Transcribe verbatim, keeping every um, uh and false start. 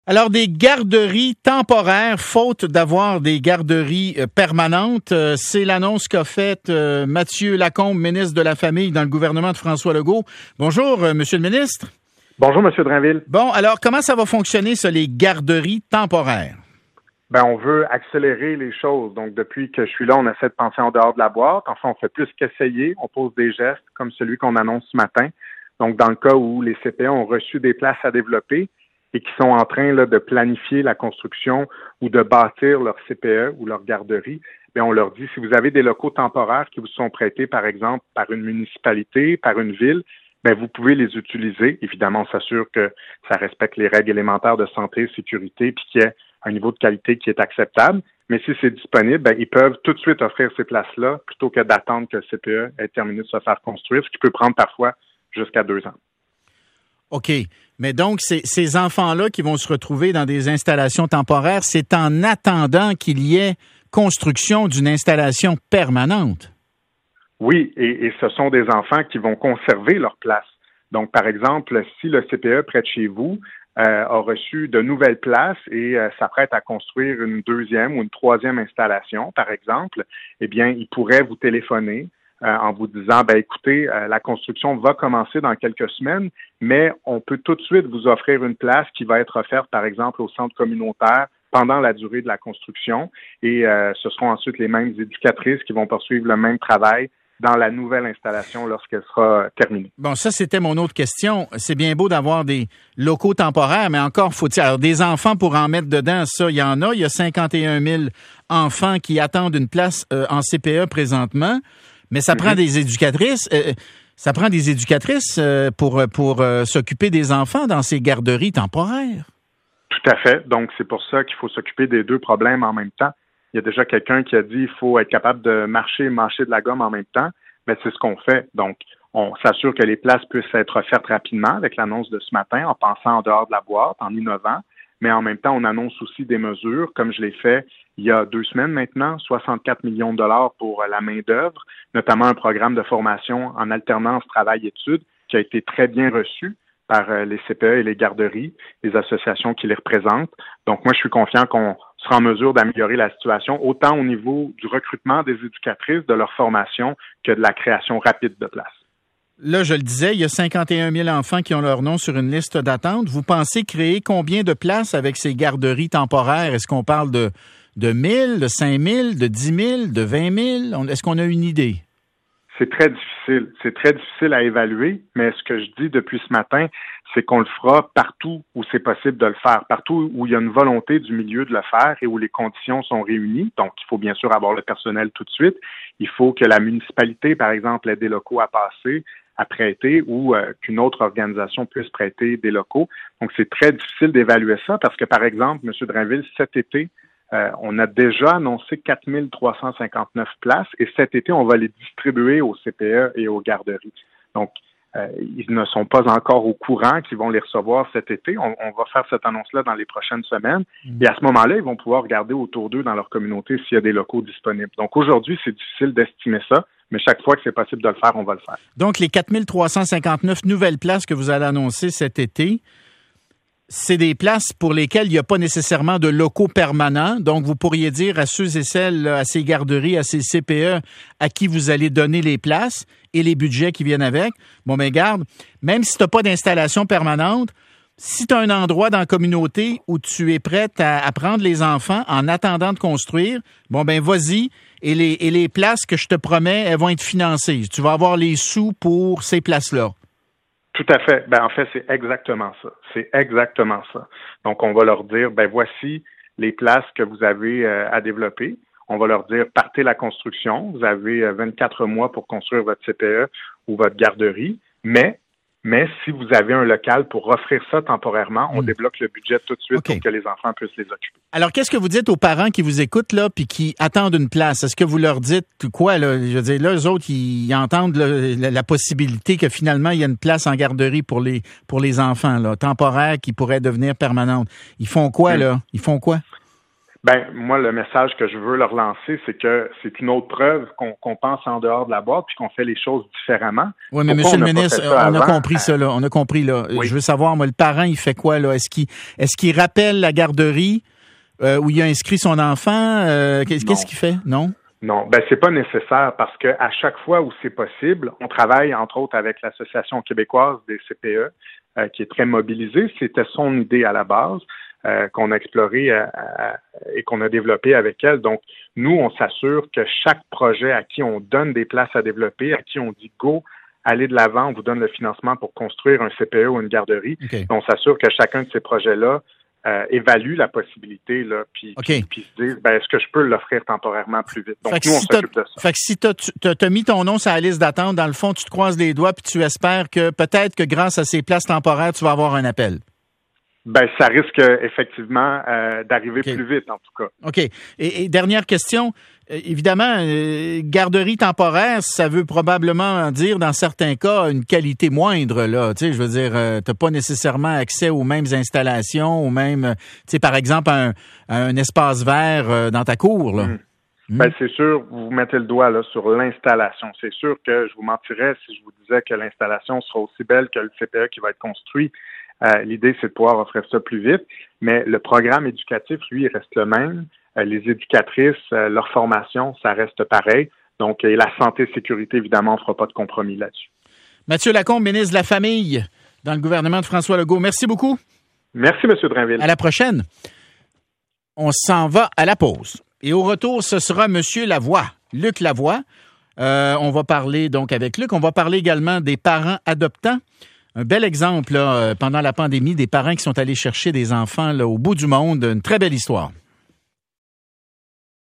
Alors, des garderies temporaires, faute d'avoir des garderies euh, permanentes, euh, c'est l'annonce qu'a faite euh, Mathieu Lacombe, ministre de la Famille dans le gouvernement de François Legault. Bonjour, euh, Monsieur le ministre. Bonjour, Monsieur Drainville. Bon, alors, comment ça va fonctionner, ça, les garderies temporaires? Ben, on veut accélérer les choses. Donc, depuis que je suis là, on essaie de penser en dehors de la boîte. Enfin, on fait plus qu'essayer. On pose des gestes comme celui qu'on annonce ce matin. Donc, dans le cas où les C P E ont reçu des places à développer, et qui sont en train là, de planifier la construction ou de bâtir leur C P E ou leur garderie, bien, on leur dit, si vous avez des locaux temporaires qui vous sont prêtés, par exemple, par une municipalité, par une ville, bien, vous pouvez les utiliser. Évidemment, on s'assure que ça respecte les règles élémentaires de santé, sécurité, puis qu'il y ait un niveau de qualité qui est acceptable. Mais si c'est disponible, bien, ils peuvent tout de suite offrir ces places-là plutôt que d'attendre que le C P E ait terminé de se faire construire, ce qui peut prendre parfois jusqu'à deux ans. OK. Mais donc, ces, ces enfants-là qui vont se retrouver dans des installations temporaires, c'est en attendant qu'il y ait construction d'une installation permanente. Oui, et, et ce sont des enfants qui vont conserver leur place. Donc, par exemple, si le C P E près de chez vous euh, a reçu de nouvelles places et euh, s'apprête à construire une deuxième ou une troisième installation, par exemple, eh bien, il pourrait vous téléphoner Euh, en vous disant, ben écoutez, euh, la construction va commencer dans quelques semaines, mais on peut tout de suite vous offrir une place qui va être offerte, par exemple, au centre communautaire pendant la durée de la construction. Et euh, ce seront ensuite les mêmes éducatrices qui vont poursuivre le même travail dans la nouvelle installation lorsqu'elle sera terminée. Bon, ça, c'était mon autre question. C'est bien beau d'avoir des locaux temporaires, mais encore faut-il... Alors, des enfants pour en mettre dedans, ça, il y en a. Il y a cinquante et un mille enfants qui attendent une place euh, en C P E présentement. Mais ça prend des éducatrices, euh, ça prend des éducatrices euh, pour pour euh, s'occuper des enfants dans ces garderies temporaires. Tout à fait. Donc, c'est pour ça qu'il faut s'occuper des deux problèmes en même temps. Il y a déjà quelqu'un qui a dit qu'il faut être capable de marcher et mâcher de la gomme en même temps. Mais c'est ce qu'on fait. Donc, on s'assure que les places puissent être offertes rapidement avec l'annonce de ce matin, en pensant en dehors de la boîte, en innovant. Mais en même temps, on annonce aussi des mesures, comme je l'ai fait il y a deux semaines maintenant, soixante-quatre millions de dollars pour la main-d'œuvre, notamment un programme de formation en alternance travail-études qui a été très bien reçu par les C P E et les garderies, les associations qui les représentent. Donc, moi, je suis confiant qu'on sera en mesure d'améliorer la situation, autant au niveau du recrutement des éducatrices, de leur formation, que de la création rapide de places. Là, je le disais, il y a cinquante et un mille enfants qui ont leur nom sur une liste d'attente. Vous pensez créer combien de places avec ces garderies temporaires? Est-ce qu'on parle de, de mille, de cinq mille, de dix mille, de vingt mille? Est-ce qu'on a une idée? C'est très difficile. C'est très difficile à évaluer, mais ce que je dis depuis ce matin, c'est qu'on le fera partout où c'est possible de le faire, partout où il y a une volonté du milieu de le faire et où les conditions sont réunies. Donc, il faut bien sûr avoir le personnel tout de suite. Il faut que la municipalité, par exemple, ait des locaux à passer, à prêter ou euh, qu'une autre organisation puisse prêter des locaux. Donc, c'est très difficile d'évaluer ça parce que, par exemple, M. Drainville, cet été, euh, on a déjà annoncé quatre mille trois cent cinquante-neuf places et cet été, on va les distribuer aux C P E et aux garderies. Donc, euh, ils ne sont pas encore au courant qu'ils vont les recevoir cet été. On, on va faire cette annonce-là dans les prochaines semaines. Mmh. Et à ce moment-là, ils vont pouvoir regarder autour d'eux dans leur communauté s'il y a des locaux disponibles. Donc, aujourd'hui, c'est difficile d'estimer ça. Mais chaque fois que c'est possible de le faire, on va le faire. Donc, les quatre mille trois cent cinquante-neuf nouvelles places que vous allez annoncer cet été, c'est des places pour lesquelles il n'y a pas nécessairement de locaux permanents. Donc, vous pourriez dire à ceux et celles, à ces garderies, à ces C P E, à qui vous allez donner les places et les budgets qui viennent avec. Bon, mais garde, même si tu n'as pas d'installation permanente, si tu as un endroit dans la communauté où tu es prête à, à prendre les enfants en attendant de construire, bon, ben vas-y. Et les, et les places que je te promets, elles vont être financées. Tu vas avoir les sous pour ces places-là. Tout à fait. Ben, en fait, c'est exactement ça. C'est exactement ça. Donc, on va leur dire, ben voici les places que vous avez euh, à développer. On va leur dire, partez la construction. Vous avez euh, vingt-quatre mois pour construire votre C P E ou votre garderie. Mais, mais si vous avez un local pour offrir ça temporairement, on mmh. débloque le budget tout de suite okay. pour que les enfants puissent les occuper. Alors, qu'est-ce que vous dites aux parents qui vous écoutent là puis qui attendent une place? Est-ce que vous leur dites quoi? Là? Je veux dire, là, eux autres, ils entendent là, la, la possibilité que finalement, il y a une place en garderie pour les pour les enfants, là, temporaire, qui pourrait devenir permanente. Ils font quoi, mmh. là? Ils font quoi? Ben, moi, le message que je veux leur lancer, c'est que c'est une autre preuve qu'on, qu'on pense en dehors de la boîte puis qu'on fait les choses différemment. Oui, mais Pourquoi Monsieur on le ministre, on avant? a compris ça, là. On a compris, là. Oui. Je veux savoir, moi, le parent, il fait quoi, là? Est-ce qu'il, est-ce qu'il rappelle la garderie euh, où il a inscrit son enfant? Euh, qu'est-ce, qu'est-ce qu'il fait? Non? Non, ben c'est pas nécessaire parce que à chaque fois où c'est possible, on travaille entre autres avec l'Association québécoise des C P E euh, qui est très mobilisée. C'était son idée à la base euh, qu'on a exploré euh, euh, et qu'on a développé avec elle. Donc nous, on s'assure que chaque projet à qui on donne des places à développer, à qui on dit go, allez de l'avant, on vous donne le financement pour construire un C P E ou une garderie. Okay. On s'assure que chacun de ces projets-là Euh, évalue la possibilité, là, puis, okay. puis, puis se disent, ben, est-ce que je peux l'offrir temporairement plus vite? Donc, fait nous, on si s'occupe de ça. Fait que si t'as, t'as, t'as mis ton nom sur la liste d'attente, dans le fond, tu te croises les doigts puis tu espères que peut-être que grâce à ces places temporaires, tu vas avoir un appel. Ben, ça risque effectivement euh, d'arriver okay. plus vite, en tout cas. OK. Et, et dernière question. Euh, évidemment, euh, garderie temporaire, ça veut probablement dire, dans certains cas, une qualité moindre, là. Tu sais, je veux dire, euh, t'as pas nécessairement accès aux mêmes installations, aux mêmes, tu sais, par exemple, un, un espace vert euh, dans ta cour, là. Mmh. Mmh. Ben, c'est sûr, vous mettez le doigt, là, sur l'installation. C'est sûr que je vous mentirais si je vous disais que l'installation sera aussi belle que le C P E qui va être construit. Euh, l'idée, c'est de pouvoir offrir ça plus vite, mais le programme éducatif, lui, il reste le même. Euh, les éducatrices, euh, leur formation, ça reste pareil. Donc, et la santé et sécurité, évidemment, on ne fera pas de compromis là-dessus. Mathieu Lacombe, ministre de la Famille dans le gouvernement de François Legault. Merci beaucoup. Merci, M. Drainville. À la prochaine. On s'en va à la pause. Et au retour, ce sera M. Lavoie, Luc Lavoie. Euh, on va parler donc avec Luc. On va parler également des parents adoptants. Un bel exemple, là, pendant la pandémie, des parents qui sont allés chercher des enfants là, au bout du monde. Une très belle histoire.